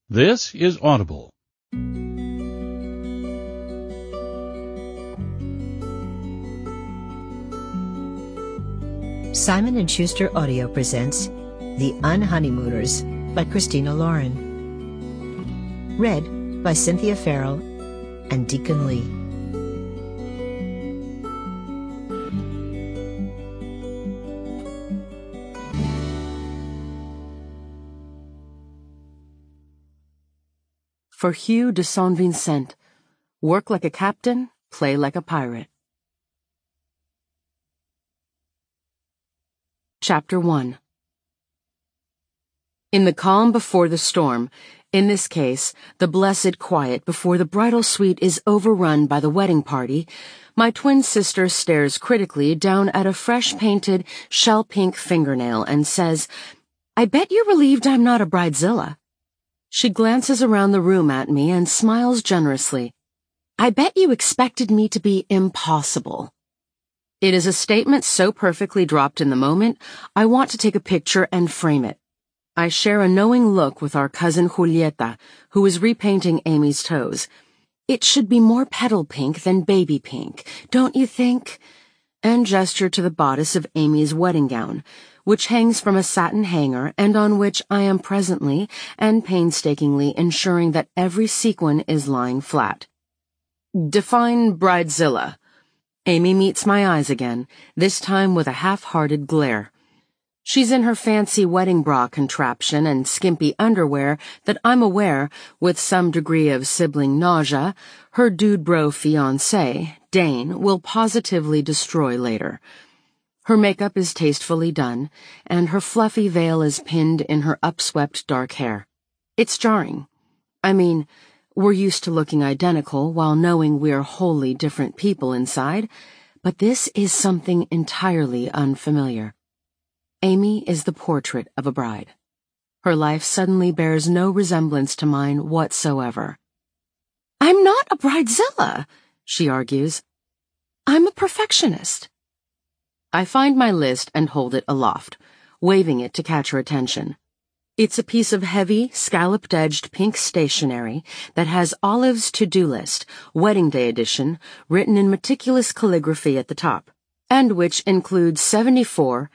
This is Audible. Simon & Schuster Audio presents The Unhoneymooners by Christina Lauren. Read by Cynthia Farrell and Deacon Lee. For Hugh de Saint Vincent, work like a captain, play like a pirate. Chapter 1. In the calm before the storm, in this case, the blessed quiet before the bridal suite is overrun by the wedding party, my twin sister stares critically down at a fresh-painted, shell-pink fingernail and says, "I bet you're relieved I'm not a bridezilla." She glances around the room at me and smiles generously. "I bet you expected me to be impossible." It is a statement so perfectly dropped in the moment, I want to take a picture and frame it. I share a knowing look with our cousin Julieta, who is repainting Amy's toes. "It should be more petal pink than baby pink, don't you think?" And gesture to the bodice of Amy's wedding gown, which hangs from a satin hanger and on which I am presently and painstakingly ensuring that every sequin is lying flat. Define bridezilla. Amy meets my eyes again, this time with a half-hearted glare. She's in her fancy wedding bra contraption and skimpy underwear that I'm aware, with some degree of sibling nausea, her dude bro fiancé, Dane, will positively destroy later. Her makeup is tastefully done, and her fluffy veil is pinned in her upswept dark hair. It's jarring. I mean, we're used to looking identical while knowing we're wholly different people inside, but this is something entirely unfamiliar. Amy is the portrait of a bride. Her life suddenly bears no resemblance to mine whatsoever. "I'm not a bridezilla," she argues. "I'm a perfectionist." I find my list and hold it aloft, waving it to catch her attention. It's a piece of heavy, scalloped-edged pink stationery that has Olive's to-do list, wedding day edition, written in meticulous calligraphy at the top, and which includes 74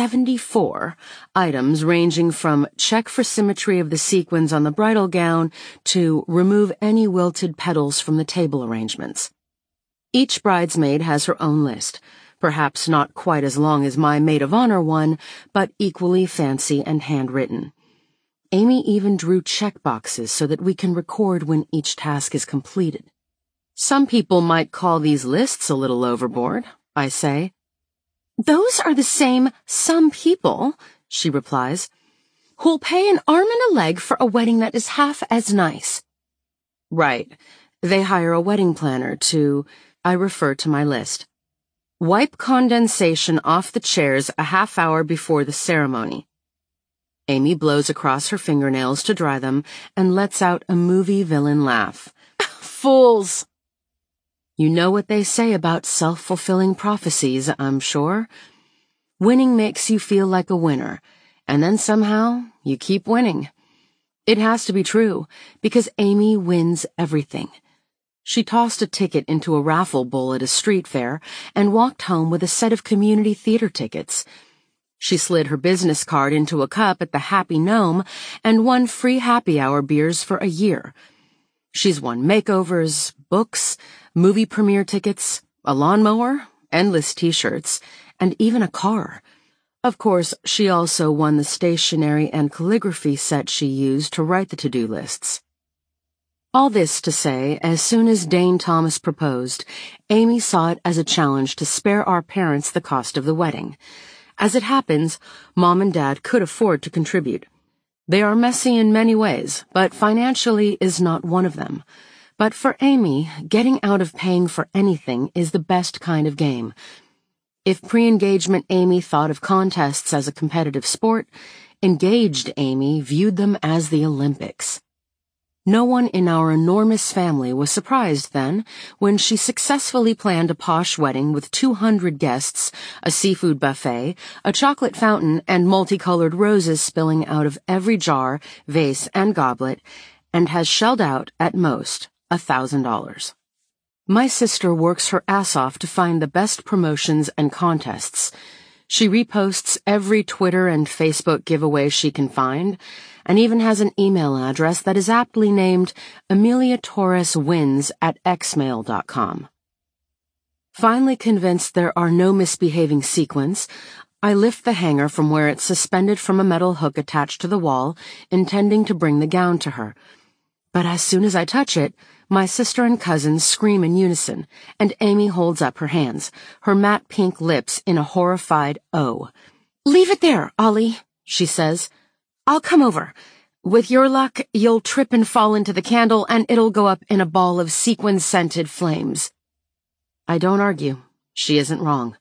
items ranging from check for symmetry of the sequins on the bridal gown to remove any wilted petals from the table arrangements. Each bridesmaid has her own list, perhaps not quite as long as my maid of honor one, but equally fancy and handwritten. Amy even drew check boxes so that we can record when each task is completed. "Some people might call these lists a little overboard," I say. "Those are the same some people," she replies, "who'll pay an arm and a leg for a wedding that is half as nice." Right. They hire a wedding planner to, I refer to my list. "Wipe condensation off the chairs a half hour before the ceremony." Amy blows across her fingernails to dry them and lets out a movie villain laugh. "Fools!" You know what they say about self-fulfilling prophecies, I'm sure. Winning makes you feel like a winner, and then somehow you keep winning. It has to be true, because Amy wins everything. She tossed a ticket into a raffle bowl at a street fair and walked home with a set of community theater tickets. She slid her business card into a cup at the Happy Gnome and won free happy hour beers for a year. She's won makeovers, books, movie premiere tickets, a lawnmower, endless t-shirts, and even a car. Of course, she also won the stationery and calligraphy set she used to write the to-do lists. All this to say, as soon as Dane Thomas proposed, Amy saw it as a challenge to spare our parents the cost of the wedding. As it happens, Mom and Dad could afford to contribute. They are messy in many ways, but financially is not one of them. But for Amy, getting out of paying for anything is the best kind of game. If pre-engagement Amy thought of contests as a competitive sport, engaged Amy viewed them as the Olympics. No one in our enormous family was surprised then when she successfully planned a posh wedding with 200 guests, a seafood buffet, a chocolate fountain, and multicolored roses spilling out of every jar, vase, and goblet, and has shelled out, at most, $1,000. My sister works her ass off to find the best promotions and contests. She reposts every Twitter and Facebook giveaway she can find, and even has an email address that is aptly named ameliatorreswins@xmail.com. Finally convinced there are no misbehaving sequins, I lift the hanger from where it's suspended from a metal hook attached to the wall, intending to bring the gown to her. But as soon as I touch it, my sister and cousins scream in unison, and Amy holds up her hands, her matte pink lips in a horrified O. "Leave it there, Ollie," she says. "I'll come over. With your luck, you'll trip and fall into the candle, and it'll go up in a ball of sequin-scented flames." I don't argue. She isn't wrong.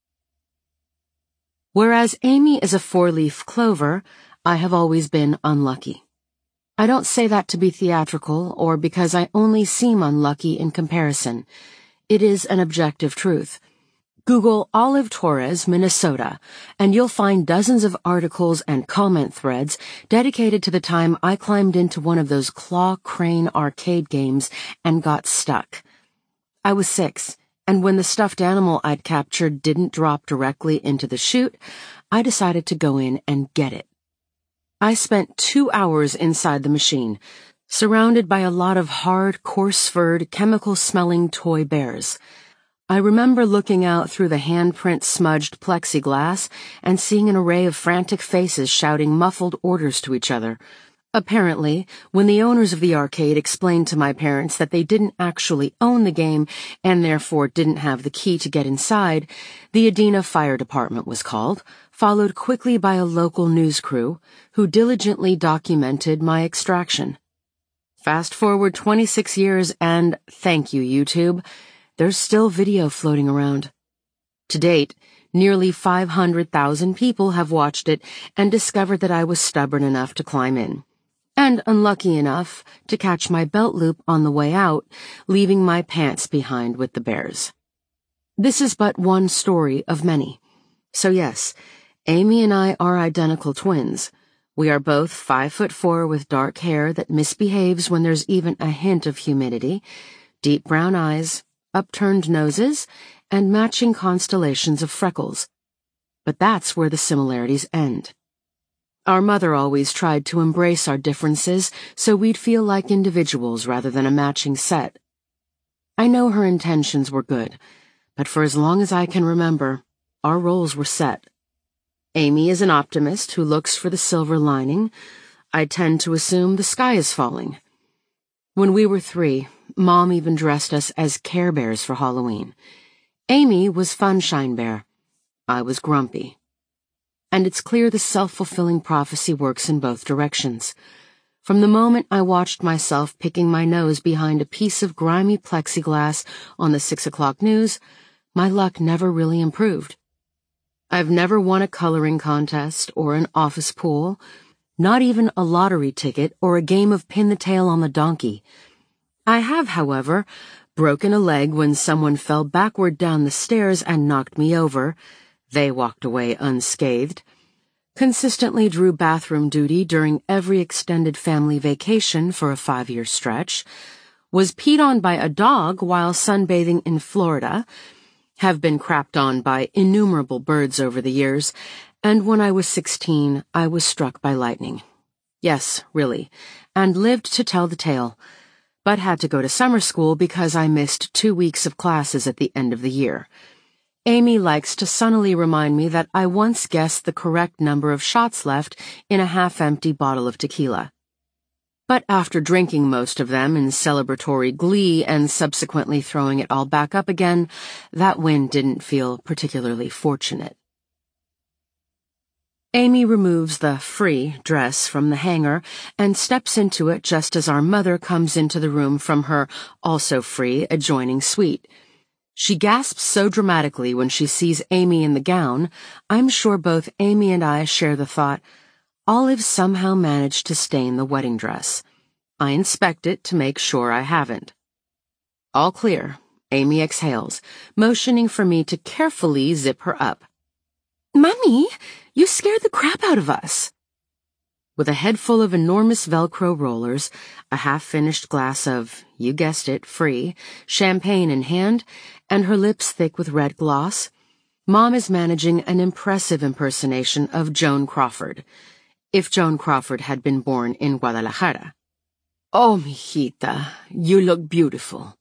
Whereas Amy is a four-leaf clover, I have always been unlucky. I don't say that to be theatrical or because I only seem unlucky in comparison. It is an objective truth. Google Olive Torres, Minnesota, and you'll find dozens of articles and comment threads dedicated to the time I climbed into one of those claw crane arcade games and got stuck. I was 6, and when the stuffed animal I'd captured didn't drop directly into the chute, I decided to go in and get it. I spent 2 hours inside the machine, surrounded by a lot of hard, coarse-furred, chemical-smelling toy bears. I remember looking out through the handprint-smudged plexiglass and seeing an array of frantic faces shouting muffled orders to each other. Apparently, when the owners of the arcade explained to my parents that they didn't actually own the game and therefore didn't have the key to get inside, the Adena Fire Department was called, followed quickly by a local news crew who diligently documented my extraction. Fast forward 26 years and, thank you, YouTube, there's still video floating around. To date, nearly 500,000 people have watched it and discovered that I was stubborn enough to climb in, and unlucky enough to catch my belt loop on the way out, leaving my pants behind with the bears. This is but one story of many. So yes, Amy and I are identical twins. We are both 5'4" with dark hair that misbehaves when there's even a hint of humidity, deep brown eyes, upturned noses, and matching constellations of freckles. But that's where the similarities end. Our mother always tried to embrace our differences so we'd feel like individuals rather than a matching set. I know her intentions were good, but for as long as I can remember, our roles were set. Amy is an optimist who looks for the silver lining. I tend to assume the sky is falling. When we were 3, Mom even dressed us as Care Bears for Halloween. Amy was Funshine Bear. I was Grumpy. And it's clear the self-fulfilling prophecy works in both directions. From the moment I watched myself picking my nose behind a piece of grimy plexiglass on the 6 o'clock news, my luck never really improved. I've never won a coloring contest or an office pool, not even a lottery ticket or a game of pin the tail on the donkey. I have, however, broken a leg when someone fell backward down the stairs and knocked me over. They walked away unscathed. Consistently drew bathroom duty during every extended family vacation for a 5-year stretch. Was peed on by a dog while sunbathing in Florida. Have been crapped on by innumerable birds over the years, and when I was 16, I was struck by lightning. Yes, really, and lived to tell the tale, but had to go to summer school because I missed 2 weeks of classes at the end of the year. Amy likes to sunnily remind me that I once guessed the correct number of shots left in a half-empty bottle of tequila. But after drinking most of them in celebratory glee and subsequently throwing it all back up again, that win didn't feel particularly fortunate. Amy removes the free dress from the hanger and steps into it just as our mother comes into the room from her also free adjoining suite. She gasps so dramatically when she sees Amy in the gown, I'm sure both Amy and I share the thought, Olive somehow managed to stain the wedding dress. I inspect it to make sure I haven't. All clear, Amy exhales, motioning for me to carefully zip her up. "Mummy, you scared the crap out of us." with a head full of enormous Velcro rollers, a half-finished glass of, you guessed it, free, champagne in hand, and her lips thick with red gloss, Mom is managing an impressive impersonation of Joan Crawford, if Joan Crawford had been born in Guadalajara. "Oh, mijita, you look beautiful."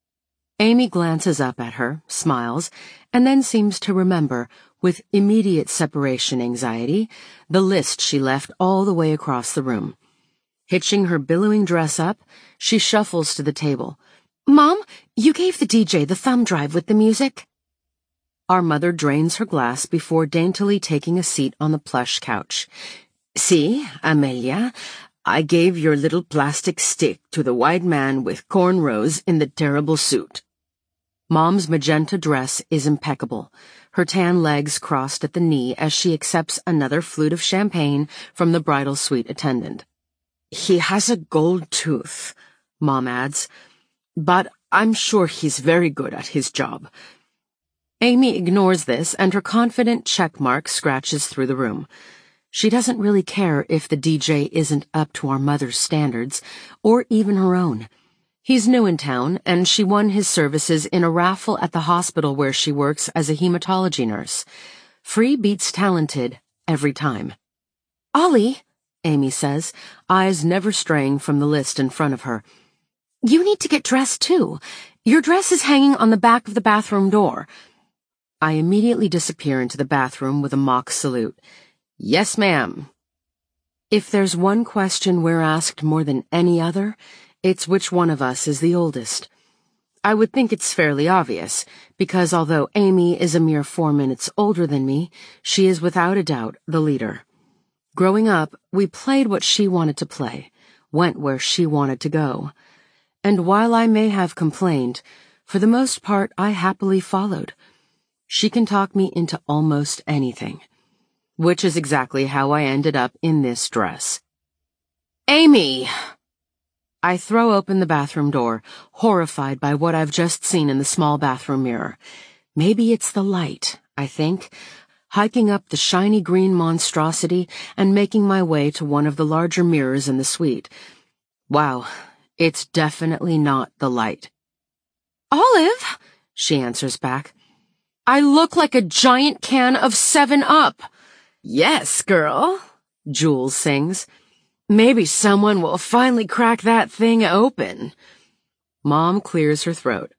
Amy glances up at her, smiles, and then seems to remember, with immediate separation anxiety, the list she left all the way across the room. Hitching her billowing dress up, she shuffles to the table. "Mom, you gave the DJ the thumb drive with the music." Our mother drains her glass before daintily taking a seat on the plush couch. "See, Amelia, I gave your little plastic stick to the white man with cornrows in the terrible suit." Mom's magenta dress is impeccable, her tan legs crossed at the knee as she accepts another flute of champagne from the bridal suite attendant. "He has a gold tooth," Mom adds, "but I'm sure he's very good at his job." Amy ignores this, and her confident check mark scratches through the room. She doesn't really care if the DJ isn't up to our mother's standards, or even her own. He's new in town, and she won his services in a raffle at the hospital where she works as a hematology nurse. Free beats talented every time. "Ollie," Amy says, eyes never straying from the list in front of her, "you need to get dressed too. Your dress is hanging on the back of the bathroom door." I immediately disappear into the bathroom with a mock salute. "Yes, ma'am." If there's one question we're asked more than any other, it's which one of us is the oldest. I would think it's fairly obvious, because although Amy is a mere 4 minutes older than me, she is without a doubt the leader. Growing up, we played what she wanted to play, went where she wanted to go. And while I may have complained, for the most part I happily followed. She can talk me into almost anything. Which is exactly how I ended up in this dress. "Amy!" I throw open the bathroom door, horrified by what I've just seen in the small bathroom mirror. Maybe it's the light, I think, hiking up the shiny green monstrosity and making my way to one of the larger mirrors in the suite. Wow, it's definitely not the light. "Olive," she answers back, "I look like a giant can of 7-Up. "Yes, girl," Jules sings. "Maybe someone will finally crack that thing open." Mom clears her throat.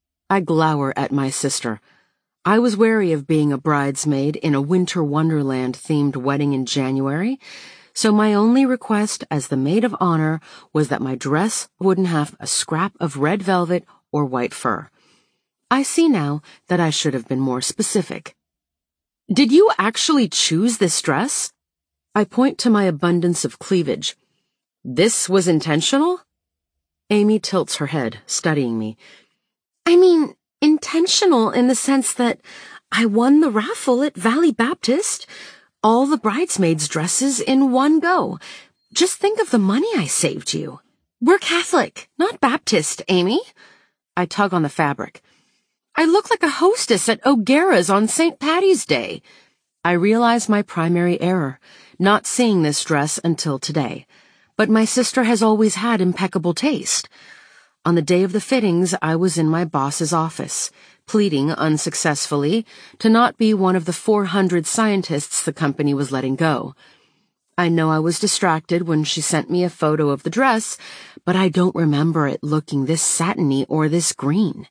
I glower at my sister. I was wary of being a bridesmaid in a Winter Wonderland-themed wedding in January, so my only request as the maid of honor was that my dress wouldn't have a scrap of red velvet or white fur. I see now that I should have been more specific. "Did you actually choose this dress?" I point to my abundance of cleavage. "This was intentional?" Amy tilts her head, studying me. "I mean, intentional in the sense that I won the raffle at Valley Baptist, all the bridesmaids' dresses in one go. Just think of the money I saved you. We're Catholic, not Baptist, Amy." I tug on the fabric. "I look like a hostess at O'Gara's on St. Patty's Day." I realize my primary error, not seeing this dress until today. But my sister has always had impeccable taste. On the day of the fittings, I was in my boss's office, pleading unsuccessfully to not be one of the 400 scientists the company was letting go. I know I was distracted when she sent me a photo of the dress, but I don't remember it looking this satiny or this green.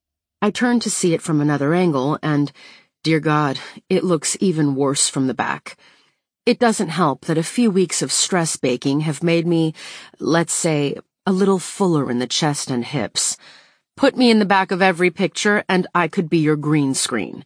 I turn to see it from another angle, and, dear God, it looks even worse from the back. It doesn't help that a few weeks of stress baking have made me, let's say, a little fuller in the chest and hips. Put me in the back of every picture, and I could be your green screen.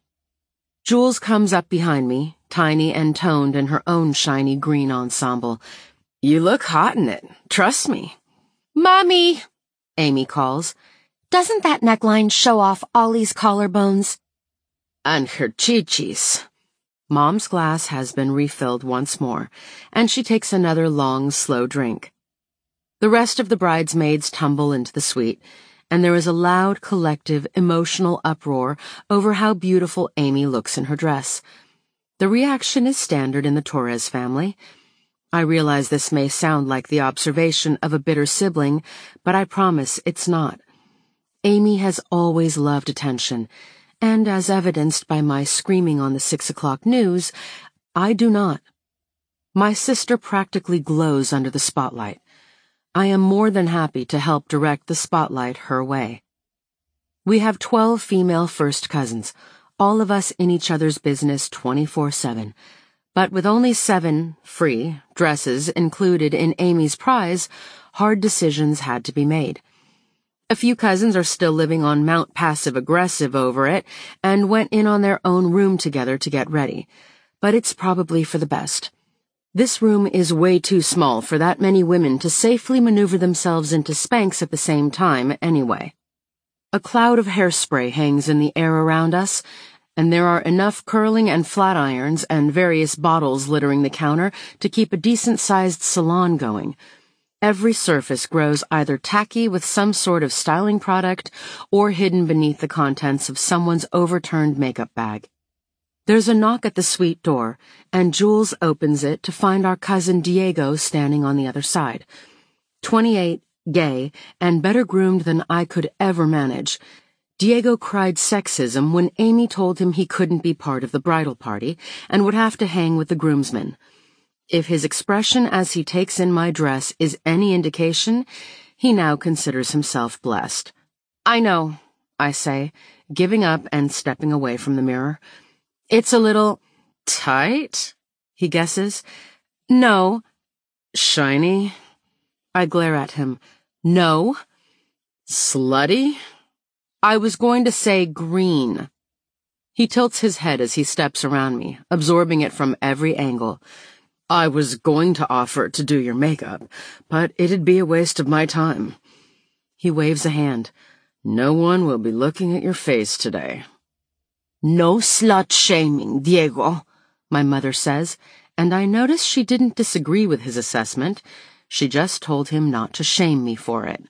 Jules comes up behind me, tiny and toned in her own shiny green ensemble. "You look hot in it, trust me." "Mommy," Amy calls. "Doesn't that neckline show off Ollie's collarbones?" "And her chichis." Mom's glass has been refilled once more, and she takes another long, slow drink. The rest of the bridesmaids tumble into the suite, and there is a loud, collective, emotional uproar over how beautiful Amy looks in her dress. The reaction is standard in the Torres family. I realize this may sound like the observation of a bitter sibling, but I promise it's not. Amy has always loved attention, and as evidenced by my screaming on the 6 o'clock news, I do not. My sister practically glows under the spotlight. I am more than happy to help direct the spotlight her way. We have 12 female first cousins, all of us in each other's business 24/7. But with only 7 free dresses included in Amy's prize, hard decisions had to be made. A few cousins are still living on Mount Passive-Aggressive over it and went in on their own room together to get ready. But it's probably for the best. This room is way too small for that many women to safely maneuver themselves into Spanx at the same time anyway. A cloud of hairspray hangs in the air around us, and there are enough curling and flat irons and various bottles littering the counter to keep a decent-sized salon going. Every surface grows either tacky with some sort of styling product or hidden beneath the contents of someone's overturned makeup bag. There's a knock at the suite door, and Jules opens it to find our cousin Diego standing on the other side. 28, gay, and better groomed than I could ever manage. Diego cried sexism when Amy told him he couldn't be part of the bridal party and would have to hang with the groomsmen. If his expression as he takes in my dress is any indication, he now considers himself blessed. "I know," I say, giving up and stepping away from the mirror. "It's a little tight," he guesses. "No." "Shiny?" I glare at him. "No." "Slutty?" I was going to say green. He tilts his head as he steps around me, absorbing it from every angle. "I was going to offer to do your makeup, but it'd be a waste of my time." He waves a hand. "No one will be looking at your face today." "No slut-shaming, Diego," my mother says, and I notice she didn't disagree with his assessment. She just told him not to shame me for it.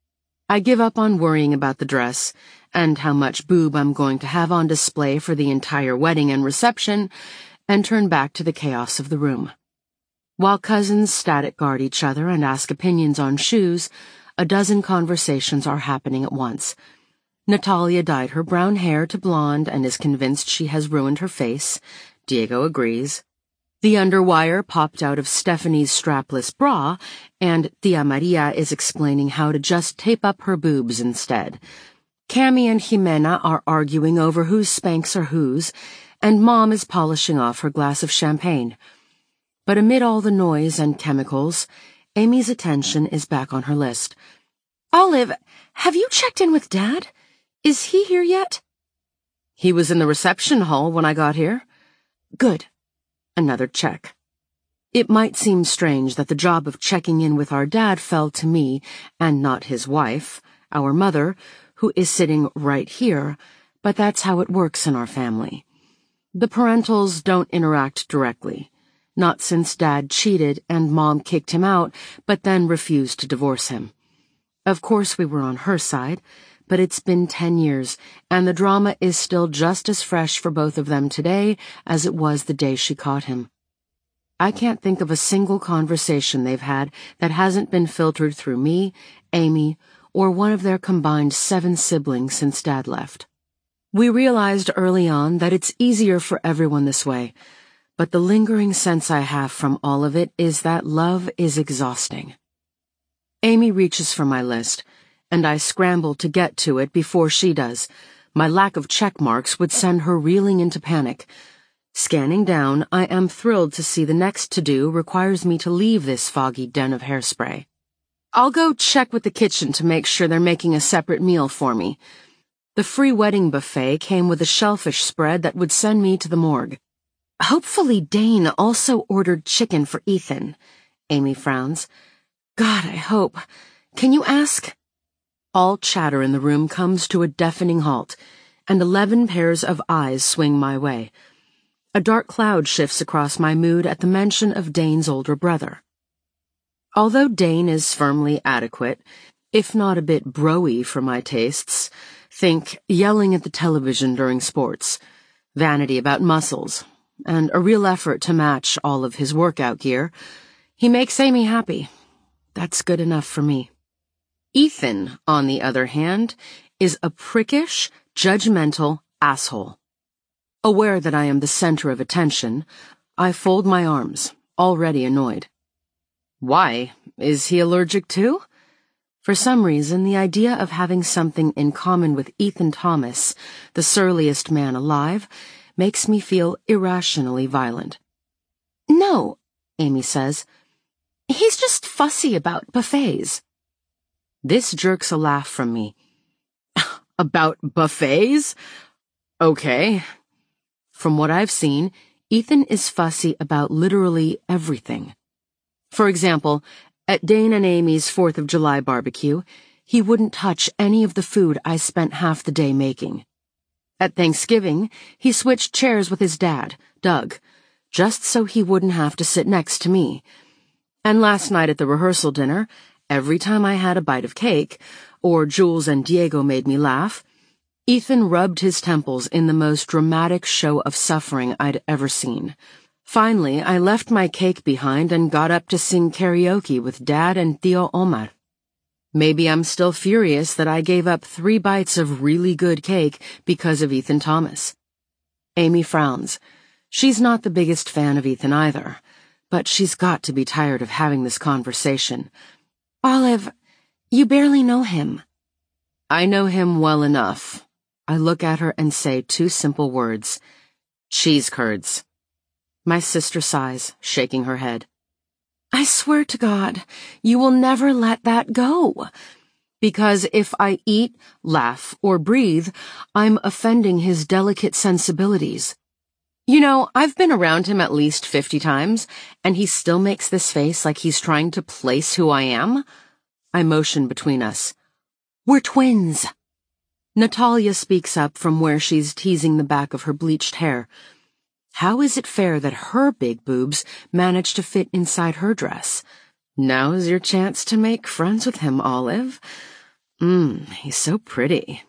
I give up on worrying about the dress and how much boob I'm going to have on display for the entire wedding and reception, and turn back to the chaos of the room. While cousins static guard each other and ask opinions on shoes, a dozen conversations are happening at once. Natalia dyed her brown hair to blonde and is convinced she has ruined her face. Diego agrees. The underwire popped out of Stephanie's strapless bra, and Tia Maria is explaining how to just tape up her boobs instead. Cammy and Jimena are arguing over whose Spanx are whose, and Mom is polishing off her glass of champagne. But amid all the noise and chemicals, Amy's attention is back on her list. "Olive, have you checked in with Dad? Is he here yet?" "He was in the reception hall when I got here." "Good." Another check. It might seem strange that the job of checking in with our dad fell to me and not his wife, our mother, who is sitting right here, but that's how it works in our family. The parentals don't interact directly. Not since Dad cheated and Mom kicked him out, but then refused to divorce him. Of course we were on her side, but it's been 10 years, and the drama is still just as fresh for both of them today as it was the day she caught him. I can't think of a single conversation they've had that hasn't been filtered through me, Amy, or one of their combined 7 siblings since Dad left. We realized early on that it's easier for everyone this way, but the lingering sense I have from all of it is that love is exhausting. Amy reaches for my list, and I scramble to get to it before she does. My lack of check marks would send her reeling into panic. Scanning down, I am thrilled to see the next to-do requires me to leave this foggy den of hairspray. I'll go check with the kitchen to make sure they're making a separate meal for me. The free wedding buffet came with a shellfish spread that would send me to the morgue. Hopefully Dane also ordered chicken for Ethan. Amy frowns. God, I hope. Can you ask? All chatter in the room comes to a deafening halt, and 11 pairs of eyes swing my way. A dark cloud shifts across my mood at the mention of Dane's older brother. Although Dane is firmly adequate, if not a bit bro-y for my tastes, think yelling at the television during sports, vanity about muscles, and a real effort to match all of his workout gear, He makes Amy happy. That's good enough for me. Ethan, on the other hand, is a prickish, judgmental asshole. Aware that I am the center of attention, I fold my arms, already annoyed. Why? Is he allergic too? For some reason, the idea of having something in common with Ethan Thomas, the surliest man alive, makes me feel irrationally violent. No, Amy says. He's just fussy about buffets. This jerks a laugh from me. About buffets? Okay. From what I've seen, Ethan is fussy about literally everything. For example, at Dane and Amy's 4th of July barbecue, he wouldn't touch any of the food I spent half the day making. At Thanksgiving, he switched chairs with his dad, Doug, just so he wouldn't have to sit next to me. And last night at the rehearsal dinner, every time I had a bite of cake, or Jules and Diego made me laugh, Ethan rubbed his temples in the most dramatic show of suffering I'd ever seen. Finally, I left my cake behind and got up to sing karaoke with Dad and Tío Omar. Maybe I'm still furious that I gave up 3 bites of really good cake because of Ethan Thomas. Amy frowns. She's not the biggest fan of Ethan either, but she's got to be tired of having this conversation. Olive, you barely know him. I know him well enough. I look at her and say 2 simple words. Cheese curds. My sister sighs, shaking her head. I swear to God, you will never let that go. Because if I eat, laugh, or breathe, I'm offending his delicate sensibilities. You know, I've been around him at least 50 times, and he still makes this face like he's trying to place who I am. I motion between us. We're twins. Natalia speaks up from where she's teasing the back of her bleached hair. How is it fair that her big boobs manage to fit inside her dress? Now's your chance to make friends with him, Olive. He's so pretty.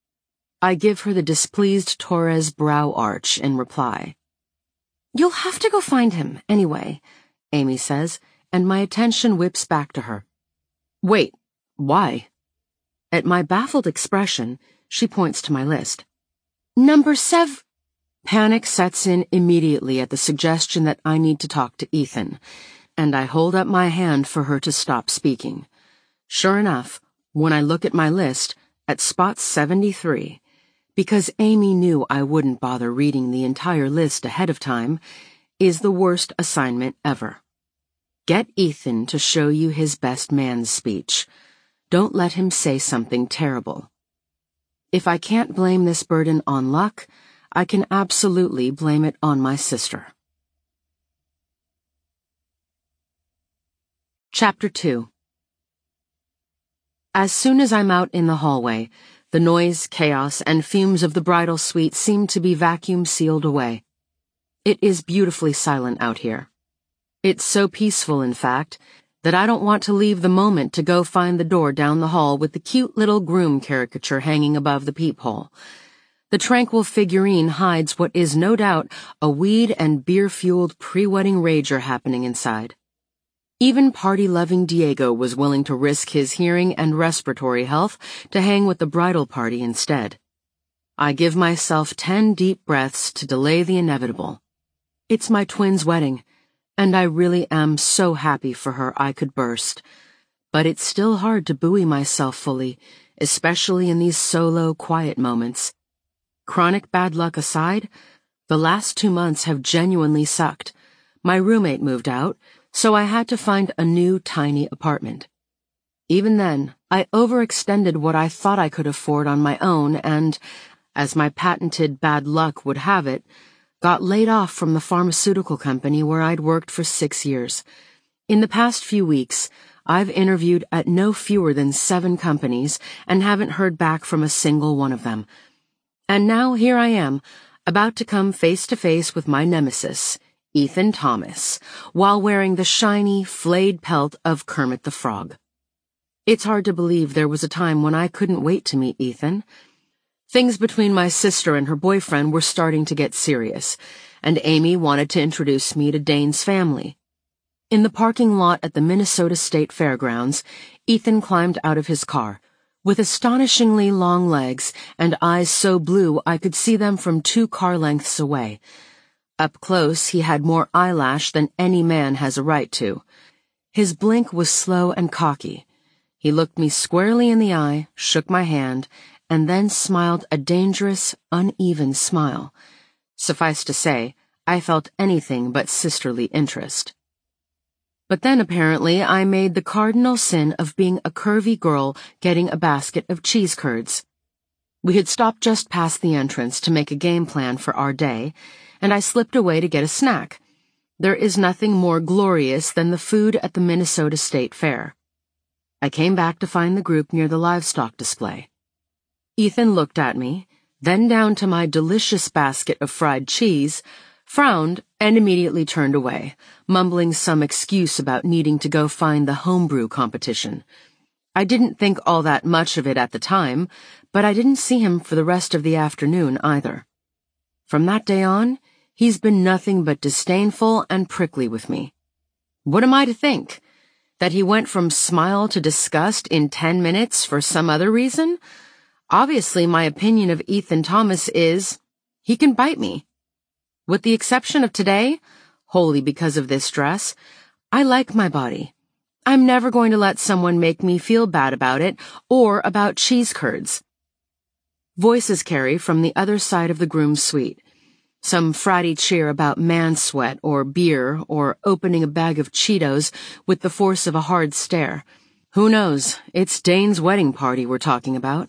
I give her the displeased Torres brow arch in reply. You'll have to go find him, anyway, Amy says, and my attention whips back to her. Wait, why? At my baffled expression, she points to my list. Number 7. Panic sets in immediately at the suggestion that I need to talk to Ethan, and I hold up my hand for her to stop speaking. Sure enough, when I look at my list, at spot 73, because Amy knew I wouldn't bother reading the entire list ahead of time, is the worst assignment ever. Get Ethan to show you his best man's speech. Don't let him say something terrible. If I can't blame this burden on luck, I can absolutely blame it on my sister. Chapter 2. As soon as I'm out in the hallway, the noise, chaos, and fumes of the bridal suite seem to be vacuum-sealed away. It is beautifully silent out here. It's so peaceful, in fact, that I don't want to leave the moment to go find the door down the hall with the cute little groom caricature hanging above the peephole. The tranquil figurine hides what is no doubt a weed and beer-fueled pre-wedding rager happening inside. Even party-loving Diego was willing to risk his hearing and respiratory health to hang with the bridal party instead. I give myself 10 deep breaths to delay the inevitable. It's my twins' wedding, and I really am so happy for her I could burst. But it's still hard to buoy myself fully, especially in these solo, quiet moments. Chronic bad luck aside, the last 2 months have genuinely sucked. My roommate moved out, so I had to find a new tiny apartment. Even then, I overextended what I thought I could afford on my own and, as my patented bad luck would have it, got laid off from the pharmaceutical company where I'd worked for 6 years. In the past few weeks, I've interviewed at no fewer than 7 companies and haven't heard back from a single one of them. And now here I am, about to come face to face with my nemesis, Ethan Thomas, while wearing the shiny, flayed pelt of Kermit the Frog. It's hard to believe there was a time when I couldn't wait to meet Ethan. Things between my sister and her boyfriend were starting to get serious, and Amy wanted to introduce me to Dane's family. In the parking lot at the Minnesota State Fairgrounds, Ethan climbed out of his car, with astonishingly long legs and eyes so blue I could see them from 2 car lengths away. Up close, he had more eyelash than any man has a right to. His blink was slow and cocky. He looked me squarely in the eye, shook my hand, and then smiled a dangerous, uneven smile. Suffice to say, I felt anything but sisterly interest. But then apparently I made the cardinal sin of being a curvy girl getting a basket of cheese curds. We had stopped just past the entrance to make a game plan for our day, and I slipped away to get a snack. There is nothing more glorious than the food at the Minnesota State Fair. I came back to find the group near the livestock display. Ethan looked at me, then down to my delicious basket of fried cheese, frowned, and immediately turned away, mumbling some excuse about needing to go find the homebrew competition. I didn't think all that much of it at the time, but I didn't see him for the rest of the afternoon either. From that day on, he's been nothing but disdainful and prickly with me. What am I to think? That he went from smile to disgust in 10 minutes for some other reason? Obviously, my opinion of Ethan Thomas is, he can bite me. With the exception of today, wholly because of this dress, I like my body. I'm never going to let someone make me feel bad about it or about cheese curds. Voices carry from the other side of the groom's suite. Some fratty cheer about man sweat or beer or opening a bag of Cheetos with the force of a hard stare. Who knows? It's Dane's wedding party we're talking about.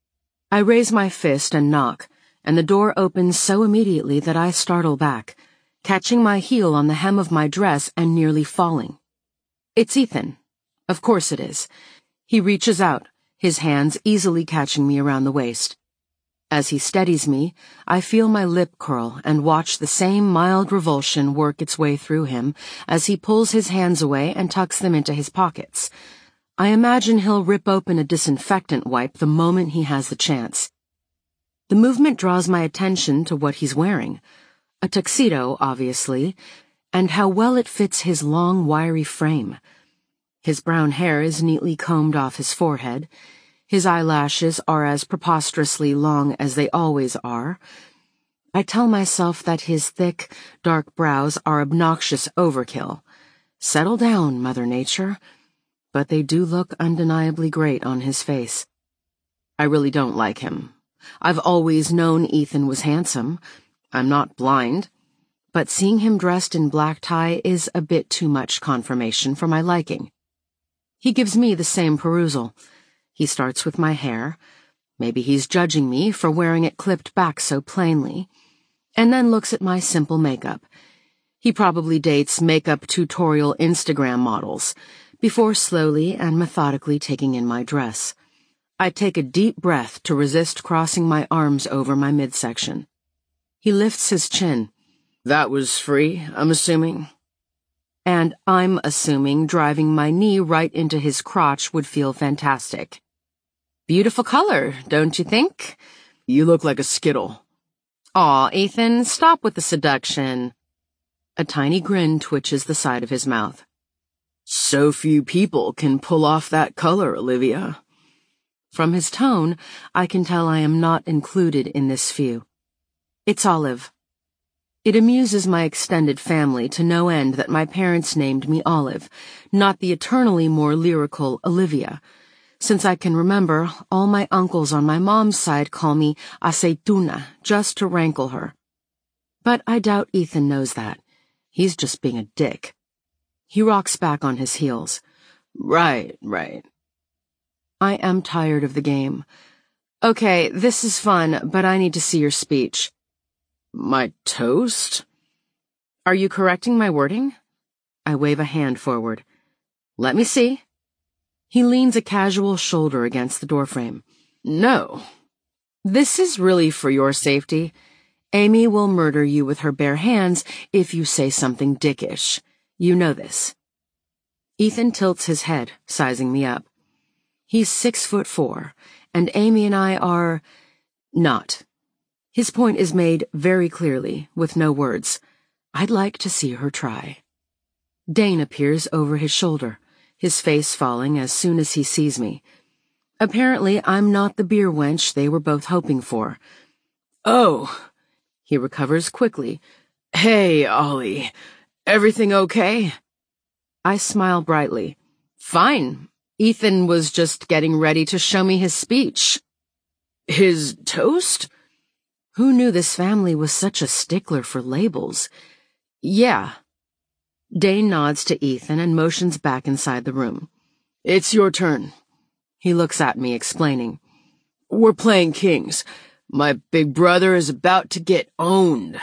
I raise my fist and knock, and the door opens so immediately that I startle back, catching my heel on the hem of my dress and nearly falling. It's Ethan. Of course it is. He reaches out, his hands easily catching me around the waist. As he steadies me, I feel my lip curl and watch the same mild revulsion work its way through him as he pulls his hands away and tucks them into his pockets. I imagine he'll rip open a disinfectant wipe the moment he has the chance. The movement draws my attention to what he's wearing. A tuxedo, obviously, and how well it fits his long, wiry frame. His brown hair is neatly combed off his forehead. His eyelashes are as preposterously long as they always are. I tell myself that his thick, dark brows are obnoxious overkill. Settle down, Mother Nature. But they do look undeniably great on his face. I really don't like him. I've always known Ethan was handsome. I'm not blind. But seeing him dressed in black tie is a bit too much confirmation for my liking. He gives me the same perusal. He starts with my hair. Maybe he's judging me for wearing it clipped back so plainly. And then looks at my simple makeup. He probably dates makeup tutorial Instagram models, before slowly and methodically taking in my dress. I take a deep breath to resist crossing my arms over my midsection. He lifts his chin. That was free, I'm assuming. And I'm assuming driving my knee right into his crotch would feel fantastic. Beautiful color, don't you think? You look like a Skittle. Aw, Ethan, stop with the seduction. A tiny grin twitches the side of his mouth. So few people can pull off that color, Olivia. From his tone, I can tell I am not included in this few. It's Olive. It amuses my extended family to no end that my parents named me Olive, not the eternally more lyrical Olivia. Since I can remember, all my uncles on my mom's side call me Aceituna, just to rankle her. But I doubt Ethan knows that. He's just being a dick. He rocks back on his heels. Right. I am tired of the game. Okay, this is fun, but I need to see your speech. My toast? Are you correcting my wording? I wave a hand forward. Let me see. He leans a casual shoulder against the doorframe. No. This is really for your safety. Amy will murder you with her bare hands if you say something dickish. You know this. Ethan tilts his head, sizing me up. He's 6'4", and Amy and I are not. His point is made very clearly, with no words. I'd like to see her try. Dane appears over his shoulder, his face falling as soon as he sees me. Apparently, I'm not the beer wench they were both hoping for. Oh, he recovers quickly. Hey, Ollie. Everything okay? I smile brightly. Fine. Ethan was just getting ready to show me his speech. His toast? Who knew this family was such a stickler for labels? Yeah. Dane nods to Ethan and motions back inside the room. It's your turn. He looks at me, explaining. We're playing Kings. My big brother is about to get owned.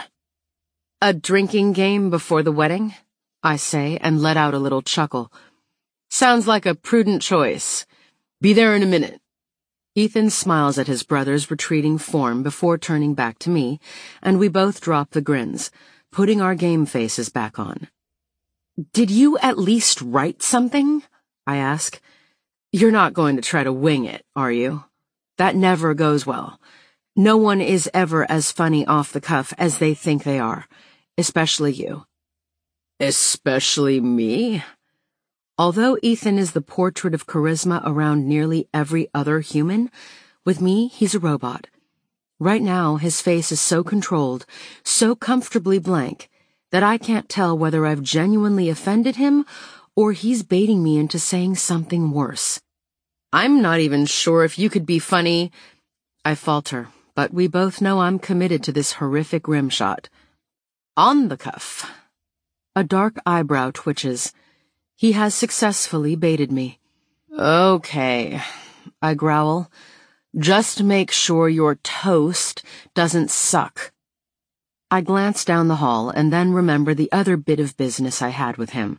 A drinking game before the wedding? I say, and let out a little chuckle. Sounds like a prudent choice. Be there in a minute. Ethan smiles at his brother's retreating form before turning back to me, and we both drop the grins, putting our game faces back on. Did you at least write something? I ask. You're not going to try to wing it, are you? That never goes well. No one is ever as funny off the cuff as they think they are, especially you. Especially me? Although Ethan is the portrait of charisma around nearly every other human, with me, he's a robot. Right now, his face is so controlled, so comfortably blank, that I can't tell whether I've genuinely offended him or he's baiting me into saying something worse. I'm not even sure if you could be funny. I falter, but we both know I'm committed to this horrific rim shot. On the cuff. A dark eyebrow twitches. He has successfully baited me. Okay, I growl. Just make sure your toast doesn't suck. I glance down the hall and then remember the other bit of business I had with him.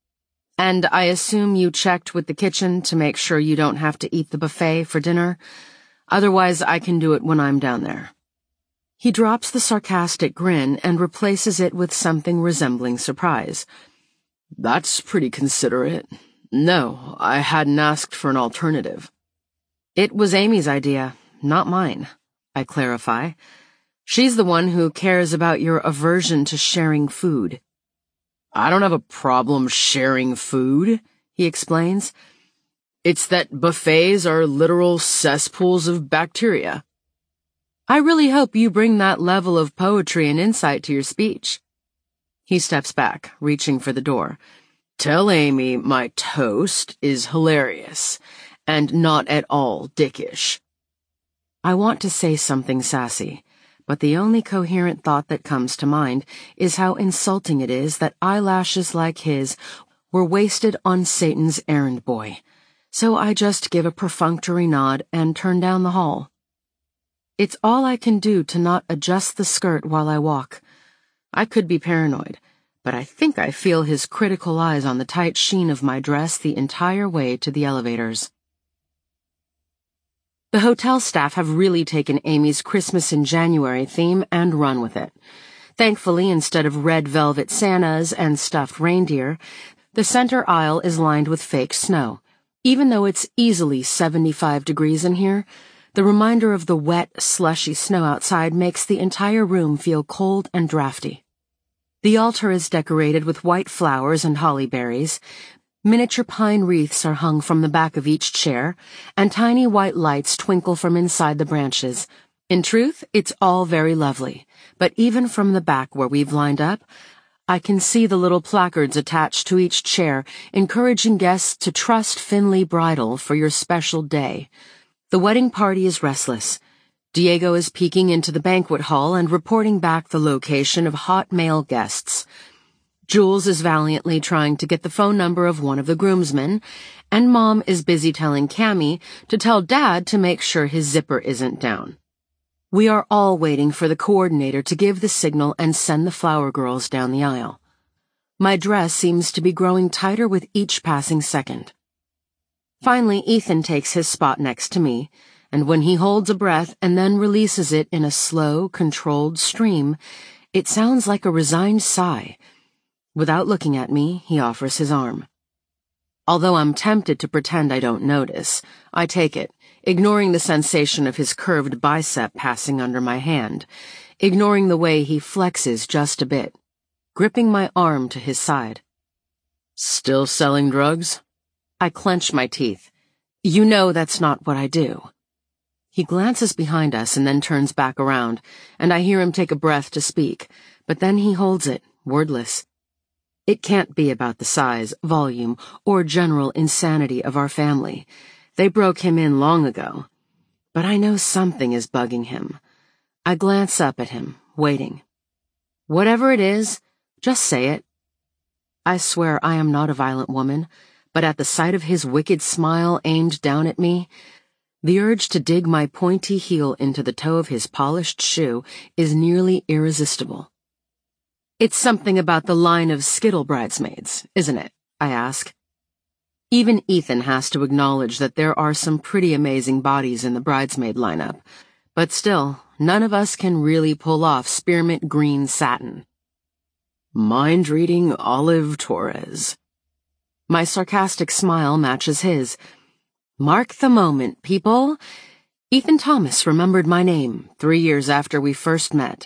And I assume you checked with the kitchen to make sure you don't have to eat the buffet for dinner? Otherwise, I can do it when I'm down there. He drops the sarcastic grin and replaces it with something resembling surprise. That's pretty considerate. No, I hadn't asked for an alternative. It was Amy's idea, not mine, I clarify. She's the one who cares about your aversion to sharing food. I don't have a problem sharing food, he explains. It's that buffets are literal cesspools of bacteria. I really hope you bring that level of poetry and insight to your speech. He steps back, reaching for the door. Tell Amy my toast is hilarious, and not at all dickish. I want to say something sassy, but the only coherent thought that comes to mind is how insulting it is that eyelashes like his were wasted on Satan's errand boy. So I just give a perfunctory nod and turn down the hall. It's all I can do to not adjust the skirt while I walk. I could be paranoid, but I think I feel his critical eyes on the tight sheen of my dress the entire way to the elevators. The hotel staff have really taken Amy's Christmas in January theme and run with it. Thankfully, instead of red velvet Santas and stuffed reindeer, the center aisle is lined with fake snow. Even though it's easily 75 degrees in here, the reminder of the wet, slushy snow outside makes the entire room feel cold and drafty. The altar is decorated with white flowers and holly berries. Miniature pine wreaths are hung from the back of each chair, and tiny white lights twinkle from inside the branches. In truth, it's all very lovely, but even from the back where we've lined up, I can see the little placards attached to each chair encouraging guests to trust Finley Bridal for your special day. The wedding party is restless. Diego is peeking into the banquet hall and reporting back the location of hot male guests. Jules is valiantly trying to get the phone number of one of the groomsmen, and Mom is busy telling Cammy to tell Dad to make sure his zipper isn't down. We are all waiting for the coordinator to give the signal and send the flower girls down the aisle. My dress seems to be growing tighter with each passing second. Finally, Ethan takes his spot next to me, and when he holds a breath and then releases it in a slow, controlled stream, it sounds like a resigned sigh. Without looking at me, he offers his arm. Although I'm tempted to pretend I don't notice, I take it, ignoring the sensation of his curved bicep passing under my hand, ignoring the way he flexes just a bit, gripping my arm to his side. Still selling drugs? I clench my teeth. You know that's not what I do. He glances behind us and then turns back around, and I hear him take a breath to speak, but then he holds it, wordless. It can't be about the size, volume, or general insanity of our family. They broke him in long ago. But I know something is bugging him. I glance up at him, waiting. Whatever it is, just say it. I swear I am not a violent woman, but at the sight of his wicked smile aimed down at me, the urge to dig my pointy heel into the toe of his polished shoe is nearly irresistible. It's something about the line of Skittle bridesmaids, isn't it? I ask. Even Ethan has to acknowledge that there are some pretty amazing bodies in the bridesmaid lineup, but still, none of us can really pull off spearmint green satin. Mind-reading Olive Torres. My sarcastic smile matches his. Mark the moment, people. Ethan Thomas remembered my name 3 years after we first met.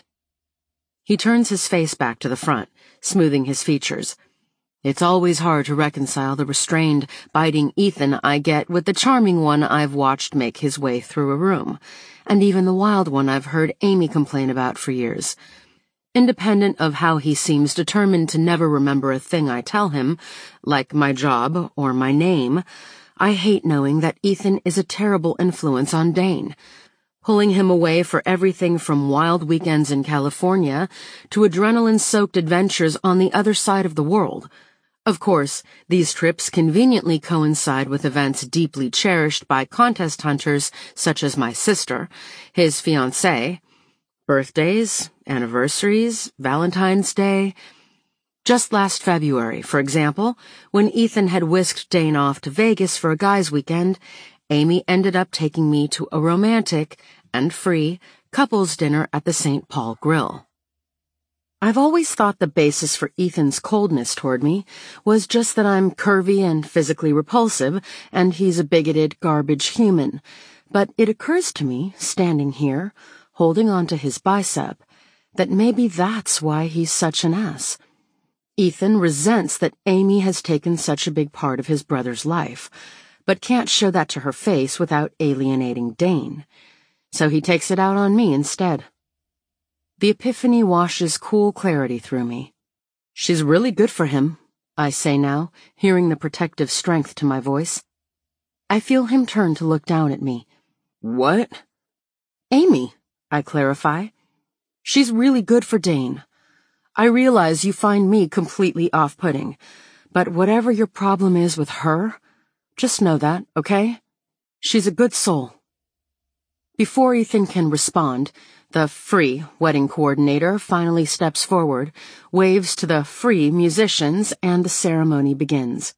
He turns his face back to the front, smoothing his features. It's always hard to reconcile the restrained, biting Ethan I get with the charming one I've watched make his way through a room, and even the wild one I've heard Amy complain about for years. Independent of how he seems determined to never remember a thing I tell him, like my job or my name, I hate knowing that Ethan is a terrible influence on Dane, pulling him away for everything from wild weekends in California to adrenaline-soaked adventures on the other side of the world. Of course, these trips conveniently coincide with events deeply cherished by contest hunters such as my sister, his fiancée, birthdays, anniversaries, Valentine's Day. Just last February, for example, when Ethan had whisked Dane off to Vegas for a guys' weekend, Amy ended up taking me to a romantic and free couples dinner at the St. Paul Grill. I've always thought the basis for Ethan's coldness toward me was just that I'm curvy and physically repulsive, and he's a bigoted, garbage human. But it occurs to me, standing here, holding onto his bicep, that maybe that's why he's such an ass. Ethan resents that Amy has taken such a big part of his brother's life, but can't show that to her face without alienating Dane. So he takes it out on me instead. The epiphany washes cool clarity through me. She's really good for him, I say now, hearing the protective strength to my voice. I feel him turn to look down at me. What? Amy, I clarify. She's really good for Dane. I realize you find me completely off-putting, but whatever your problem is with her, just know that, okay? She's a good soul. Before Ethan can respond, the free wedding coordinator finally steps forward, waves to the free musicians, and the ceremony begins.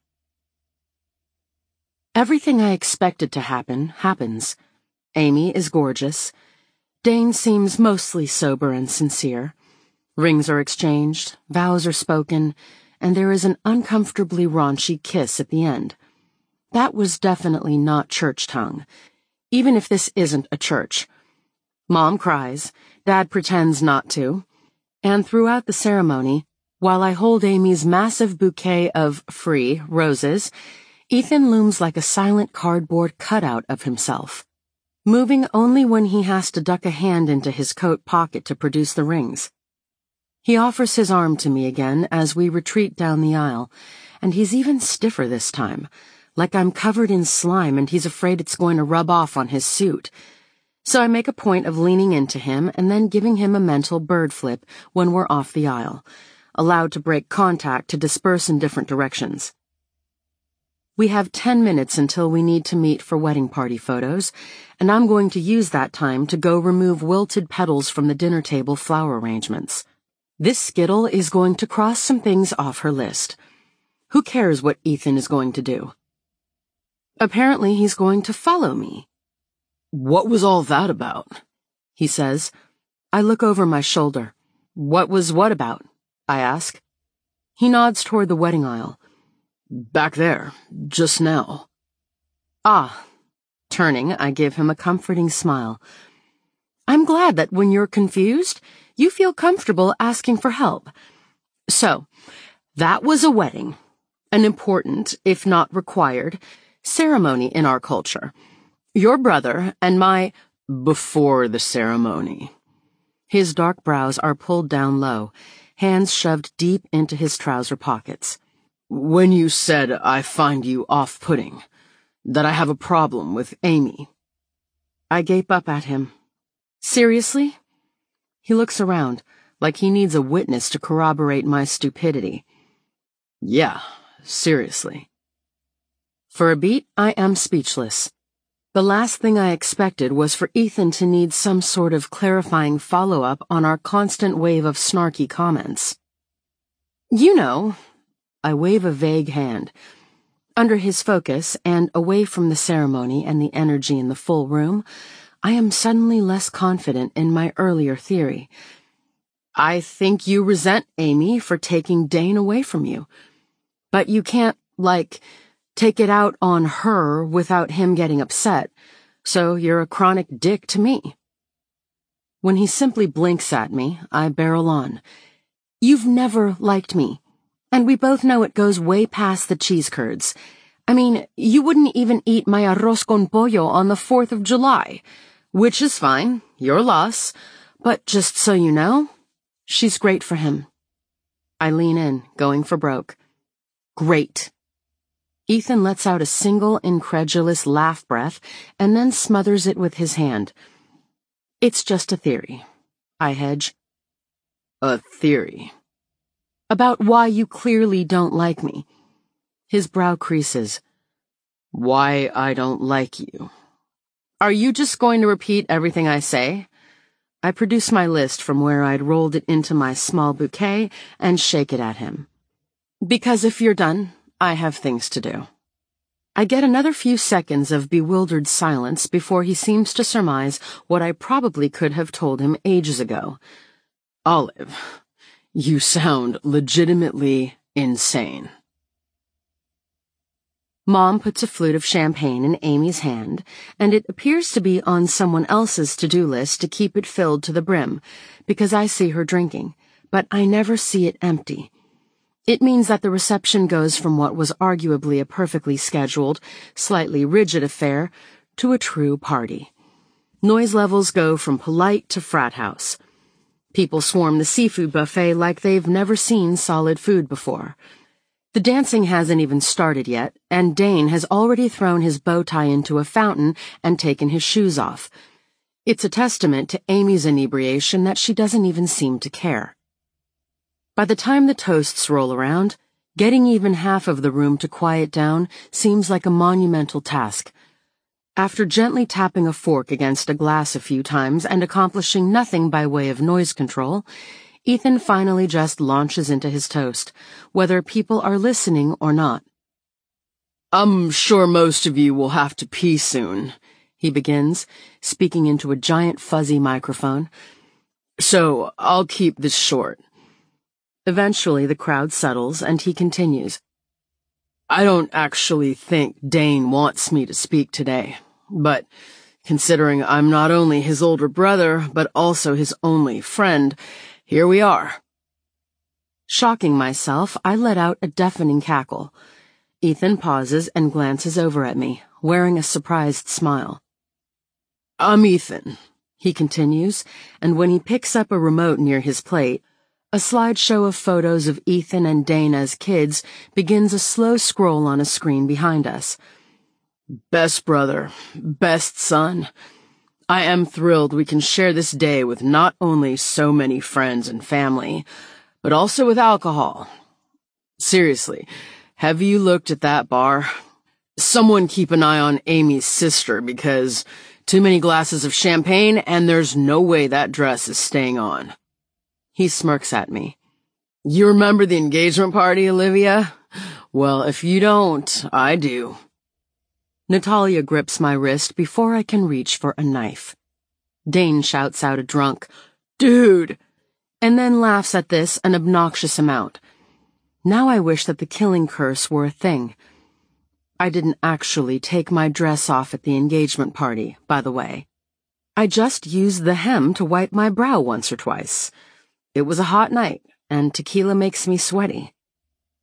Everything I expected to happen happens. Amy is gorgeous. Dane seems mostly sober and sincere. Rings are exchanged, vows are spoken, and there is an uncomfortably raunchy kiss at the end. That was definitely not church tongue, even if this isn't a church. Mom cries, Dad pretends not to, and throughout the ceremony, while I hold Amy's massive bouquet of free roses, Ethan looms like a silent cardboard cutout of himself, moving only when he has to duck a hand into his coat pocket to produce the rings. He offers his arm to me again as we retreat down the aisle, and he's even stiffer this time, like I'm covered in slime and he's afraid it's going to rub off on his suit. So I make a point of leaning into him and then giving him a mental bird flip when we're off the aisle, allowed to break contact to disperse in different directions. We have 10 minutes until we need to meet for wedding party photos, and I'm going to use that time to go remove wilted petals from the dinner table flower arrangements. This Skittle is going to cross some things off her list. Who cares what Ethan is going to do? Apparently he's going to follow me. What was all that about? He says. I look over my shoulder. What was what about? I ask. He nods toward the wedding aisle. Back there, just now. Ah. Turning, I give him a comforting smile. I'm glad that when you're confused, you feel comfortable asking for help. So, that was a wedding. An important, if not required, ceremony in our culture. Your brother and my before the ceremony. His dark brows are pulled down low, hands shoved deep into his trouser pockets. When you said I find you off-putting, that I have a problem with Amy. I gape up at him. Seriously? He looks around, like he needs a witness to corroborate my stupidity. Yeah, seriously. For a beat, I am speechless. The last thing I expected was for Ethan to need some sort of clarifying follow-up on our constant wave of snarky comments. You know, I wave a vague hand. Under his focus, and away from the ceremony and the energy in the full room, I am suddenly less confident in my earlier theory. I think you resent Amy for taking Dane away from you. But you can't, take it out on her without him getting upset, so you're a chronic dick to me. When he simply blinks at me, I barrel on. You've never liked me, and we both know it goes way past the cheese curds. I mean, you wouldn't even eat my arroz con pollo on the 4th of July, which is fine, your loss, but just so you know, she's great for him. I lean in, going for broke. Great. Ethan lets out a single incredulous laugh breath and then smothers it with his hand. It's just a theory. I hedge. A theory? About why you clearly don't like me. His brow creases. Why I don't like you. Are you just going to repeat everything I say? I produce my list from where I'd rolled it into my small bouquet and shake it at him. Because if you're done, I have things to do. I get another few seconds of bewildered silence before he seems to surmise what I probably could have told him ages ago. Olive, you sound legitimately insane. Mom puts a flute of champagne in Amy's hand, and it appears to be on someone else's to-do list to keep it filled to the brim, because I see her drinking, but I never see it empty. It means that the reception goes from what was arguably a perfectly scheduled, slightly rigid affair to a true party. Noise levels go from polite to frat house. People swarm the seafood buffet like they've never seen solid food before. The dancing hasn't even started yet, and Dane has already thrown his bow tie into a fountain and taken his shoes off. It's a testament to Amy's inebriation that she doesn't even seem to care. By the time the toasts roll around, getting even half of the room to quiet down seems like a monumental task. After gently tapping a fork against a glass a few times and accomplishing nothing by way of noise control, Ethan finally just launches into his toast, whether people are listening or not. I'm sure most of you will have to pee soon, he begins, speaking into a giant fuzzy microphone. So I'll keep this short. Eventually the crowd settles and he continues. I don't actually think Dane wants me to speak today, but considering I'm not only his older brother, but also his only friend, here we are. Shocking myself, I let out a deafening cackle. Ethan pauses and glances over at me, wearing a surprised smile. I'm Ethan, he continues, and when he picks up a remote near his plate, a slideshow of photos of Ethan and Dane as kids begins a slow scroll on a screen behind us. Best brother, best son. I am thrilled we can share this day with not only so many friends and family, but also with alcohol. Seriously, have you looked at that bar? Someone keep an eye on Amy's sister because too many glasses of champagne and there's no way that dress is staying on. He smirks at me. You remember the engagement party, Olivia? Well, if you don't, I do. Natalia grips my wrist before I can reach for a knife. Dane shouts out a drunk, "Dude!" and then laughs at this an obnoxious amount. Now I wish that the killing curse were a thing. I didn't actually take my dress off at the engagement party, by the way. I just used the hem to wipe my brow once or twice. It was a hot night, and tequila makes me sweaty.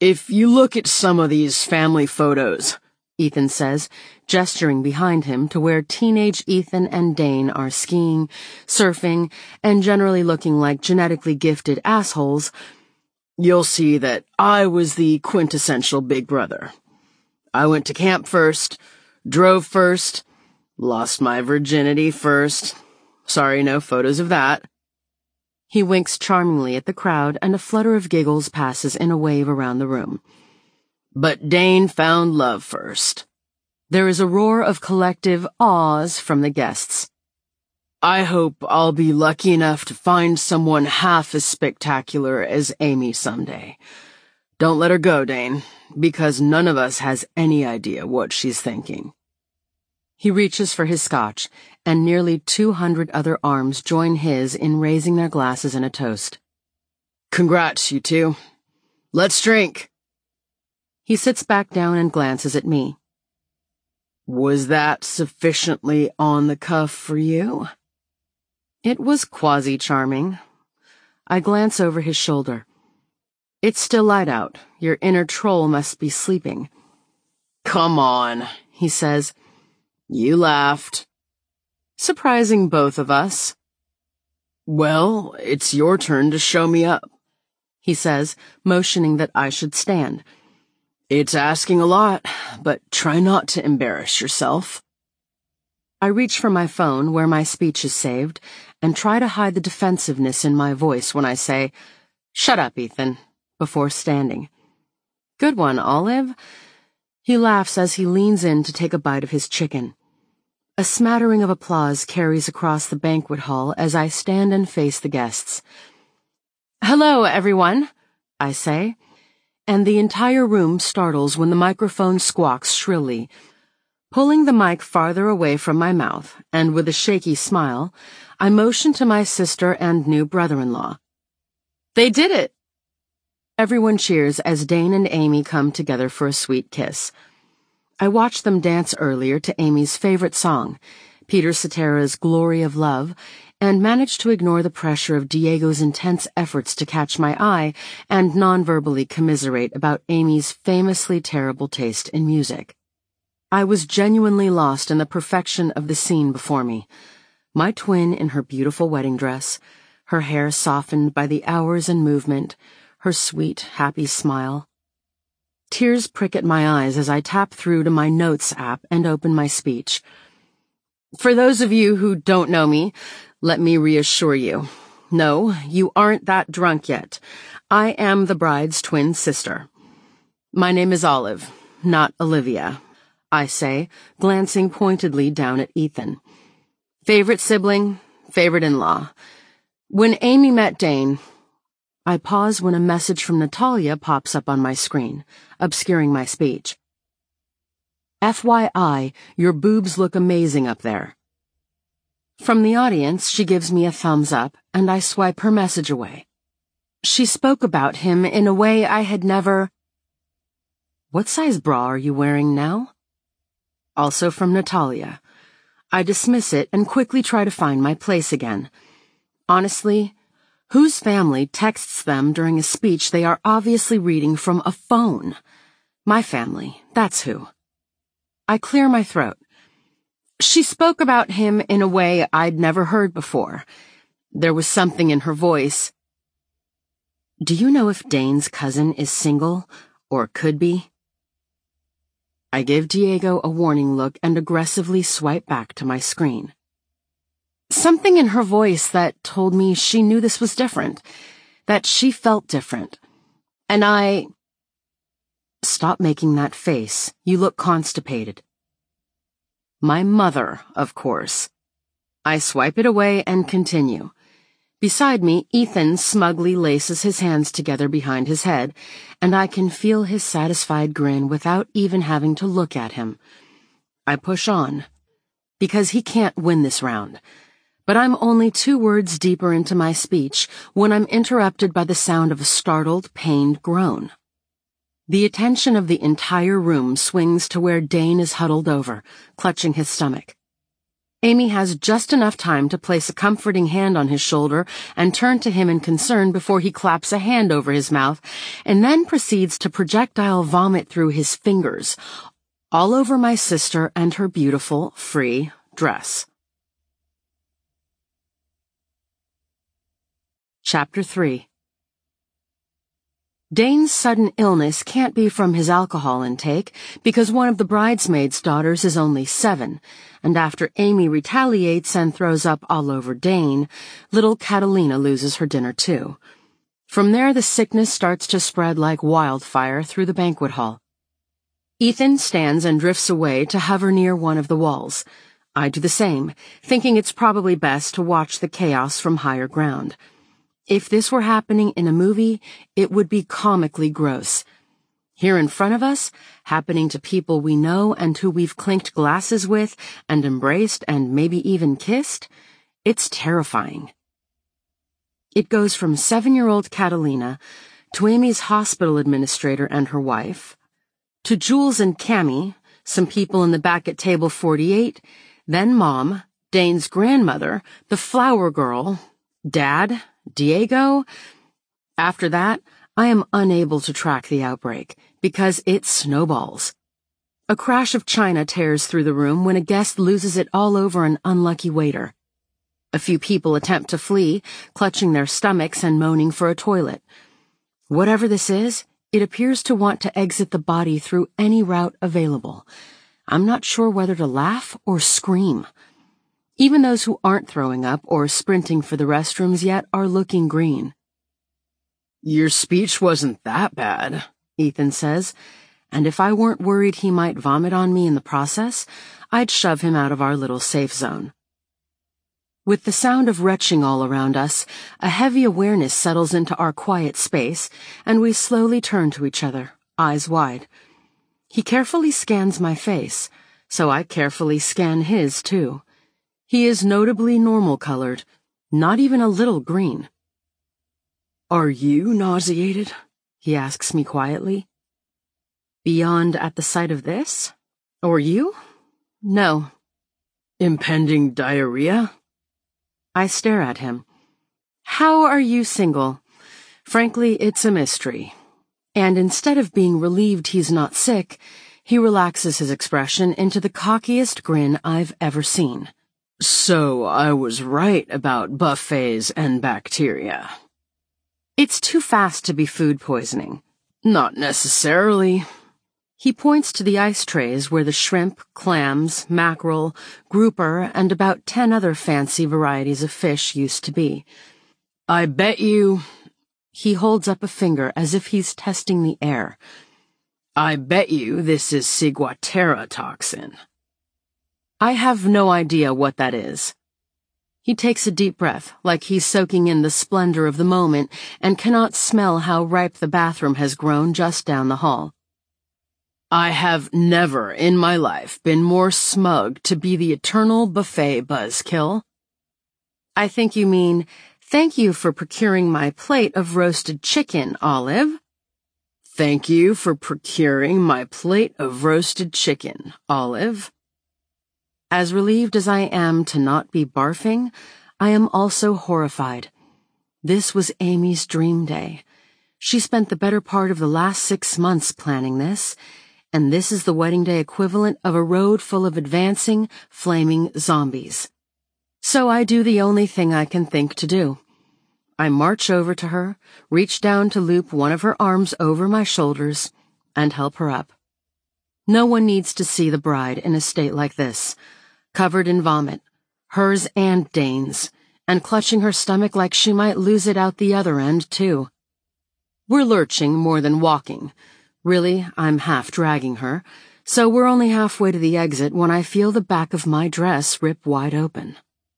If you look at some of these family photos, Ethan says, gesturing behind him to where teenage Ethan and Dane are skiing, surfing, and generally looking like genetically gifted assholes, you'll see that I was the quintessential big brother. I went to camp first, drove first, lost my virginity first. Sorry, no photos of that. He winks charmingly at the crowd, and a flutter of giggles passes in a wave around the room. But Dane found love first. There is a roar of collective ahs from the guests. I hope I'll be lucky enough to find someone half as spectacular as Amy someday. Don't let her go, Dane, because none of us has any idea what she's thinking. He reaches for his scotch, and nearly 200 other arms join his in raising their glasses in a toast. Congrats, you two. Let's drink. He sits back down and glances at me. Was that sufficiently on the cuff for you? It was quasi-charming. I glance over his shoulder. It's still light out. Your inner troll must be sleeping. Come on, he says. You laughed. Surprising both of us. Well, it's your turn to show me up, he says, motioning that I should stand. It's asking a lot, but try not to embarrass yourself. I reach for my phone where my speech is saved and try to hide the defensiveness in my voice when I say, "Shut up, Ethan," before standing. Good one, Olive. He laughs as he leans in to take a bite of his chicken. A smattering of applause carries across the banquet hall as I stand and face the guests. Hello, everyone, I say, and the entire room startles when the microphone squawks shrilly. Pulling the mic farther away from my mouth, and with a shaky smile, I motion to my sister and new brother-in-law. They did it! Everyone cheers as Dane and Amy come together for a sweet kiss. I watched them dance earlier to Amy's favorite song, Peter Cetera's Glory of Love, and managed to ignore the pressure of Diego's intense efforts to catch my eye and non-verbally commiserate about Amy's famously terrible taste in music. I was genuinely lost in the perfection of the scene before me. My twin in her beautiful wedding dress, her hair softened by the hours and movement, her sweet, happy smile. Tears prick at my eyes as I tap through to my Notes app and open my speech. For those of you who don't know me, let me reassure you. No, you aren't that drunk yet. I am the bride's twin sister. My name is Olive, not Olivia, I say, glancing pointedly down at Ethan. Favorite sibling, favorite in-law. When Amy met Dane, I pause when a message from Natalia pops up on my screen, obscuring my speech. FYI, your boobs look amazing up there. From the audience, she gives me a thumbs up, and I swipe her message away. She spoke about him in a way I had never... What size bra are you wearing now? Also from Natalia. I dismiss it and quickly try to find my place again. Honestly, whose family texts them during a speech they are obviously reading from a phone? My family, that's who. I clear my throat. She spoke about him in a way I'd never heard before. There was something in her voice. Do you know if Dane's cousin is single, or could be? I give Diego a warning look and aggressively swipe back to my screen. Something in her voice that told me she knew this was different, that she felt different. And I... Stop making that face. You look constipated. My mother, of course. I swipe it away and continue. Beside me, Ethan smugly laces his hands together behind his head, and I can feel his satisfied grin without even having to look at him. I push on, because he can't win this round. But I'm only 2 words deeper into my speech when I'm interrupted by the sound of a startled, pained groan. The attention of the entire room swings to where Dane is huddled over, clutching his stomach. Amy has just enough time to place a comforting hand on his shoulder and turn to him in concern before he claps a hand over his mouth and then proceeds to projectile vomit through his fingers, all over my sister and her beautiful, free dress. Chapter 3. Dane's sudden illness can't be from his alcohol intake because one of the bridesmaids' daughters is only 7, and after Amy retaliates and throws up all over Dane, little Catalina loses her dinner too. From there, the sickness starts to spread like wildfire through the banquet hall. Ethan stands and drifts away to hover near one of the walls. I do the same, thinking it's probably best to watch the chaos from higher ground. If this were happening in a movie, it would be comically gross. Here in front of us, happening to people we know and who we've clinked glasses with and embraced and maybe even kissed, it's terrifying. It goes from 7-year-old Catalina to Amy's hospital administrator and her wife, to Jules and Cammie, some people in the back at table 48, then Mom, Dane's grandmother, the flower girl, Dad, Diego. After that, I am unable to track the outbreak because it snowballs. A crash of china tears through the room when a guest loses it all over an unlucky waiter. A few people attempt to flee, clutching their stomachs and moaning for a toilet. Whatever this is, it appears to want to exit the body through any route available. I'm not sure whether to laugh or scream. Even those who aren't throwing up or sprinting for the restrooms yet are looking green. Your speech wasn't that bad, Ethan says, and if I weren't worried he might vomit on me in the process, I'd shove him out of our little safe zone. With the sound of retching all around us, a heavy awareness settles into our quiet space, and we slowly turn to each other, eyes wide. He carefully scans my face, so I carefully scan his too. He is notably normal-colored, not even a little green. Are you nauseated? He asks me quietly. Beyond at the sight of this? Or you? No. Impending diarrhea? I stare at him. How are you single? Frankly, it's a mystery. And instead of being relieved he's not sick, he relaxes his expression into the cockiest grin I've ever seen. So I was right about buffets and bacteria. It's too fast to be food poisoning. Not necessarily. He points to the ice trays where the shrimp, clams, mackerel, grouper, and about 10 other fancy varieties of fish used to be. I bet you... He holds up a finger as if he's testing the air. I bet you this is ciguatera toxin. I have no idea what that is. He takes a deep breath, like he's soaking in the splendor of the moment and cannot smell how ripe the bathroom has grown just down the hall. I have never in my life been more smug to be the eternal buffet buzzkill. I think you mean, thank you for procuring my plate of roasted chicken, Olive. Thank you for procuring my plate of roasted chicken, Olive. As relieved as I am to not be barfing, I am also horrified. This was Amy's dream day. She spent the better part of the last 6 months planning this, and this is the wedding day equivalent of a road full of advancing, flaming zombies. So I do the only thing I can think to do. I march over to her, reach down to loop one of her arms over my shoulders, and help her up. No one needs to see the bride in a state like this, covered in vomit, hers and Dane's, and clutching her stomach like she might lose it out the other end, too. We're lurching more than walking. Really, I'm half dragging her, so we're only halfway to the exit when I feel the back of my dress rip wide open.